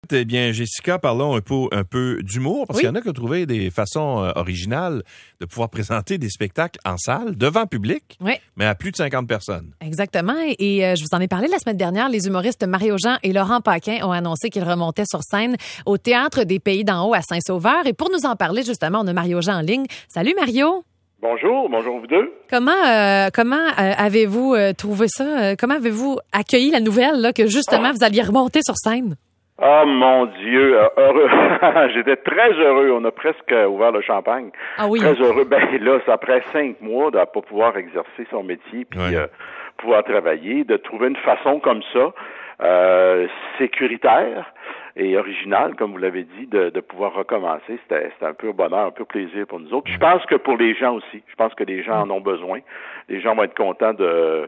Eh bien, Jessica, parlons un peu d'humour, parce qu'il y en a qui ont trouvé des façons originales de pouvoir présenter des spectacles en salle, devant public, mais à plus de 50 personnes. Exactement. Et je vous en ai parlé la semaine dernière. Les humoristes Mario Jean et Laurent Paquin ont annoncé qu'ils remontaient sur scène au Théâtre des Pays d'en haut à Saint-Sauveur. Et pour nous en parler, justement, on a Mario Jean en ligne. Salut, Mario! Bonjour vous deux. Comment avez-vous trouvé ça? Comment avez-vous accueilli la nouvelle là, que justement vous alliez remonter sur scène? Oh mon Dieu, heureux. J'étais très heureux. On a presque ouvert le champagne. Ah oui. Très heureux. Ben là, c'est après 5 mois de ne pas pouvoir exercer son métier puis pouvoir travailler, de trouver une façon comme ça, sécuritaire et originale, comme vous l'avez dit, de pouvoir recommencer. C'était un pur bonheur, un pur plaisir pour nous autres. Puis je pense que pour les gens aussi. Je pense que les gens en ont besoin. Les gens vont être contents de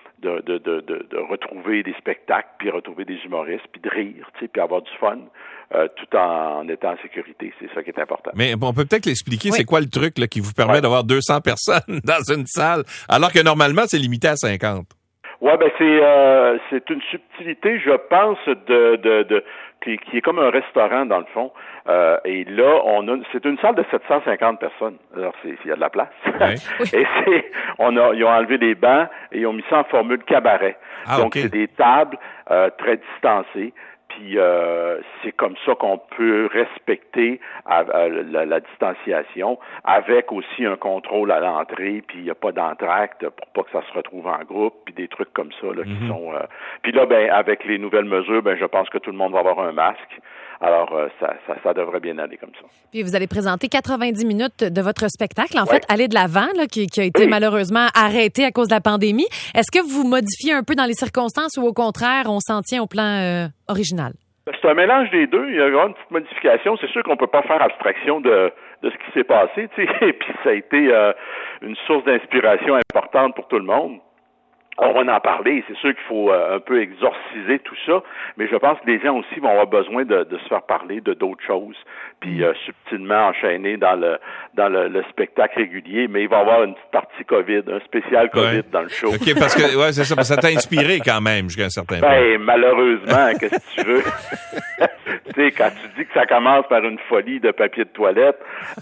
retrouver des spectacles, puis retrouver des humoristes, puis de rire, tu sais, puis avoir du fun, tout en étant en sécurité. C'est ça qui est important. Mais on peut peut-être l'expliquer, c'est quoi le truc là, qui vous permet d'avoir 200 personnes dans une salle, alors que normalement, c'est limité à 50? Ouais, ben c'est une subtilité, je pense, qui est comme un restaurant dans le fond. Et là, c'est une salle de 750 personnes. Alors il y a de la place. Et ils ont enlevé les bancs et ils ont mis ça en formule cabaret. Donc c'est des tables très distancées. Puis c'est comme ça qu'on peut respecter la distanciation, avec aussi un contrôle à l'entrée, puis il n'y a pas d'entracte pour pas que ça se retrouve en groupe, puis des trucs comme ça là, qui sont. Puis là, ben avec les nouvelles mesures, ben je pense que tout le monde va avoir un masque. Alors, ça devrait bien aller comme ça. Puis vous allez présenter 90 minutes de votre spectacle, en fait, Aller de l'avant, là, qui a été malheureusement arrêté à cause de la pandémie. Est-ce que vous modifiez un peu dans les circonstances ou au contraire, on s'en tient au plan original? C'est un mélange des deux. Il y a une petite modification. C'est sûr qu'on peut pas faire abstraction de ce qui s'est passé, tu sais. Et puis ça a été une source d'inspiration importante pour tout le monde. On va en parler, c'est sûr qu'il faut un peu exorciser tout ça, mais je pense que les gens aussi vont avoir besoin de se faire parler de d'autres choses, puis subtilement enchaîner dans le spectacle régulier, mais il va y avoir une petite partie COVID, un spécial COVID dans le show. OK, parce que c'est ça, ça t'a inspiré quand même jusqu'à un certain point. Ben malheureusement, qu'est-ce que tu veux? Tu sais, quand tu dis que ça commence par une folie de papier de toilette,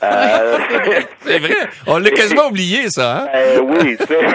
c'est vrai, on l'a quasiment oublié ça, hein? Oui, tu sais.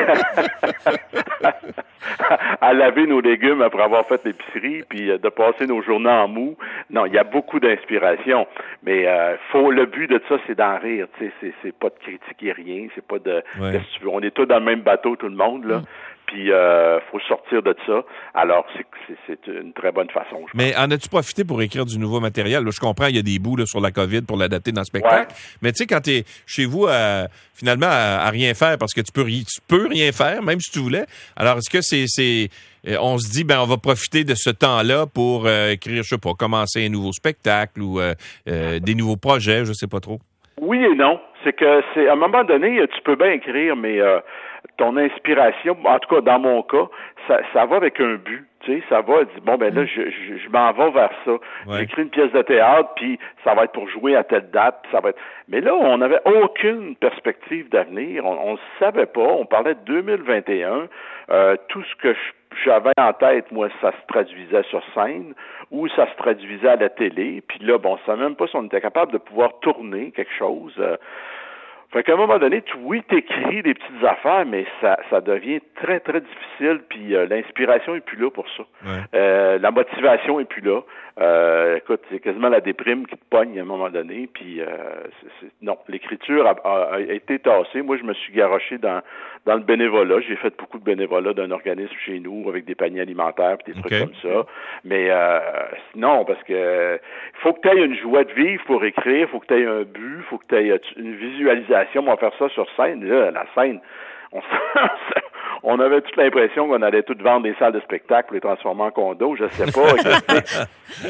À laver nos légumes après avoir fait l'épicerie, puis de passer nos journées en mou. Non, il y a beaucoup d'inspiration, mais le but de ça, c'est d'en rire. Tu sais, c'est pas de critiquer rien, c'est pas de. Qu'est-ce que tu veux? On est tous dans le même bateau, tout le monde là. Puis faut sortir de ça. Alors c'est une très bonne façon. Mais en as-tu profité pour écrire du nouveau matériel? Là, je comprends, il y a des bouts là, sur la COVID pour l'adapter dans le spectacle. Mais tu sais, quand t'es chez vous finalement à rien faire, parce que tu peux rien faire, même si tu voulais. Alors est-ce que on se dit on va profiter de ce temps-là pour écrire, je sais pas, commencer un nouveau spectacle ou des nouveaux projets, je sais pas trop. Oui et non. C'est que à un moment donné, tu peux bien écrire, mais ton inspiration, en tout cas dans mon cas, ça va avec un but. Tu sais, ça va, là, je m'en vais vers ça. J'écris une pièce de théâtre, puis ça va être pour jouer à telle date, puis ça va être. Mais là, on n'avait aucune perspective d'avenir. On ne savait pas. On parlait de 2021. Tout ce que j'avais en tête, moi, ça se traduisait sur scène ou ça se traduisait à la télé. Puis là, on ne savait même pas si on était capable de pouvoir tourner quelque chose. Fait qu'à un moment donné, t'écris des petites affaires, mais ça devient très, très difficile, puis l'inspiration est plus là pour ça. La motivation est plus là. Écoute, c'est quasiment la déprime qui te pogne à un moment donné, puis non, l'écriture a été tassée. Moi, je me suis garoché dans le bénévolat. J'ai fait beaucoup de bénévolat d'un organisme chez nous avec des paniers alimentaires puis des trucs comme ça. Mais non, parce que faut que tu aies une joie de vivre pour écrire, faut que tu aies un but, faut que tu aies une visualisation. On va faire ça sur scène. Là, la scène, on avait toute l'impression qu'on allait tout vendre des salles de spectacle pour les transformer en condos. Je sais pas.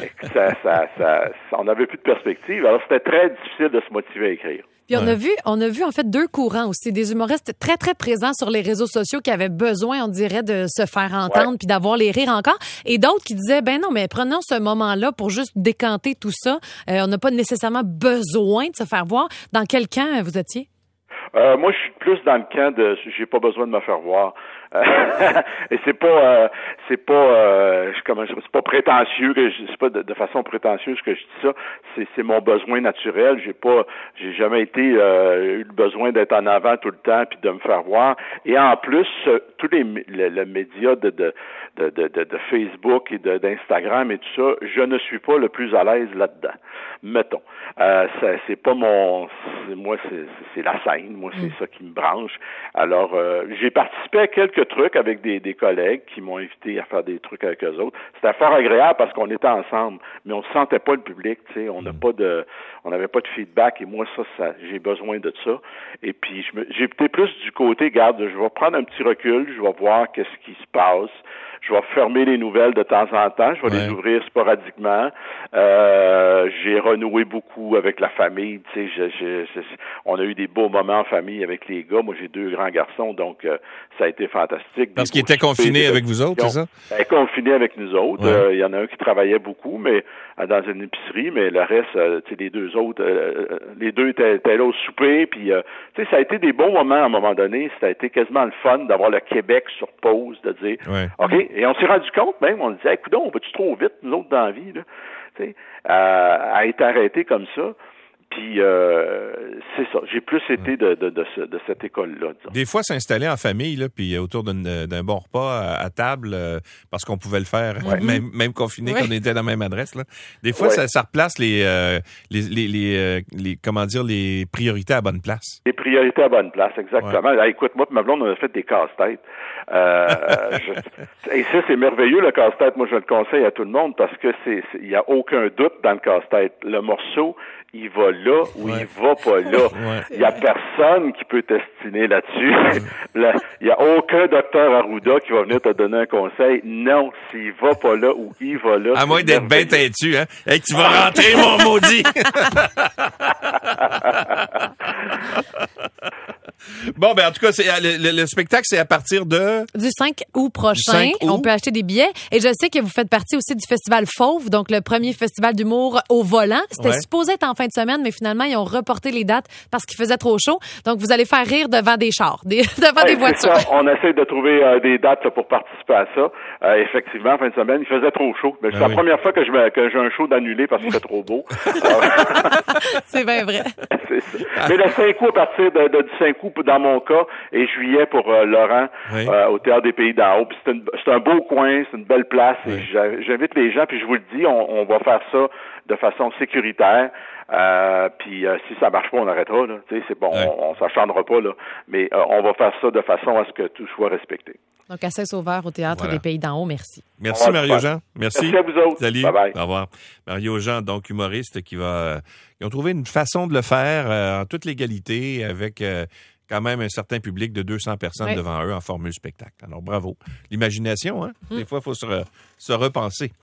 On n'avait plus de perspective. Alors, c'était très difficile de se motiver à écrire. Puis on a vu en fait deux courants aussi, des humoristes très très présents sur les réseaux sociaux qui avaient besoin, on dirait, de se faire entendre puis d'avoir les rires encore, et d'autres qui disaient non, mais prenons ce moment-là pour juste décanter tout ça. On n'a pas nécessairement besoin de se faire voir. Dans quel camp vous étiez? Moi, je suis plus dans le camp de j'ai pas besoin de me faire voir. Et c'est pas prétentieux c'est pas de façon prétentieuse que je dis ça. C'est mon besoin naturel. J'ai jamais eu le besoin d'être en avant tout le temps puis de me faire voir. Et en plus, tous les médias de Facebook et d'Instagram et tout ça, je ne suis pas le plus à l'aise là-dedans. Mettons, c'est pas c'est la scène. Moi, c'est ça qui me branche. Alors, j'ai participé à quelques trucs avec des collègues qui m'ont invité à faire des trucs avec eux autres. C'était fort agréable parce qu'on était ensemble, mais on ne sentait pas le public, tu sais, on n'avait pas de feedback et moi, ça j'ai besoin de ça. Et puis, j'ai été plus du côté, regarde, je vais prendre un petit recul, je vais voir qu'est-ce qui se passe. Je vais fermer les nouvelles de temps en temps. Je vais les ouvrir sporadiquement. J'ai renoué beaucoup avec la famille. Tu sais, on a eu des beaux moments en famille avec les gars. Moi, j'ai 2 grands garçons, donc ça a été fantastique. Parce qu'ils étaient confinés avec vous autres, c'est ça? Ils étaient confinés avec nous autres. Ouais. Il y en a un qui travaillait beaucoup, mais dans une épicerie, mais le reste, tu sais, les 2 autres, les 2 étaient là au souper. Puis, tu sais, ça a été des bons moments à un moment donné. Ça a été quasiment le fun d'avoir le Québec sur pause, de dire, OK. Et on s'est rendu compte même, on disait, écoute, on va-tu trop vite, nous autres, dans la vie, là, tu sais, à être arrêté comme ça. Puis, c'est ça. J'ai plus été de cette école-là. Disons. Des fois, s'installer en famille, là, puis autour d'un bon repas à table, parce qu'on pouvait le faire, même confiné, quand on était dans la même adresse. Là. Des fois, ça replace les comment dire, les priorités à bonne place. Les priorités à bonne place, exactement. Ouais. Écoute, moi, ma blonde, on a fait des casse-têtes. Et ça, c'est merveilleux, le casse-tête. Moi, je le conseille à tout le monde parce que il y a aucun doute dans le casse-tête. Le morceau, il va là ou il va pas là. Il y a personne qui peut t'estiner là-dessus. Il y a aucun docteur Arruda qui va venir te donner un conseil. Non, s'il va pas là ou il va là. À moins d'être bien têtu, hein. Hey, tu vas rentrer, mon maudit! Bon, ben en tout cas, le spectacle, c'est à partir du 5 août prochain. On peut acheter des billets. Et je sais que vous faites partie aussi du Festival Fauve, donc le premier festival d'humour au volant. C'était supposé être en fin de semaine, mais finalement, ils ont reporté les dates parce qu'il faisait trop chaud. Donc, vous allez faire rire devant des chars, devant des voitures. Ça. On essaie de trouver des dates là, pour participer à ça. Effectivement, en fin de semaine, il faisait trop chaud. Mais c'est la première fois que j'ai un show d'annulé parce qu'il fait trop beau. C'est bien vrai. C'est ça. Mais le 5 août, à partir du 5 août, dans mon cas, et juillet pour Laurent, au Théâtre des Pays d'en haut. Puis c'est un beau coin, c'est une belle place. Et j'invite les gens, puis je vous le dis, on va faire ça de façon sécuritaire. Puis si ça marche pas, on arrêtera. Là. Tu sais, c'est bon, on s'acharnera pas là. Mais on va faire ça de façon à ce que tout soit respecté. Donc à Saint-Sauveur, au Théâtre des Pays d'en haut, merci. Merci Mario-Jean. Merci. Merci à vous autres. Salut. Bye-bye. Au revoir. Mario-Jean, donc humoriste qui ils ont trouvé une façon de le faire en toute légalité avec quand même un certain public de 200 personnes devant eux en formule spectacle. Alors bravo. L'imagination, hein? Des fois, il faut se repenser.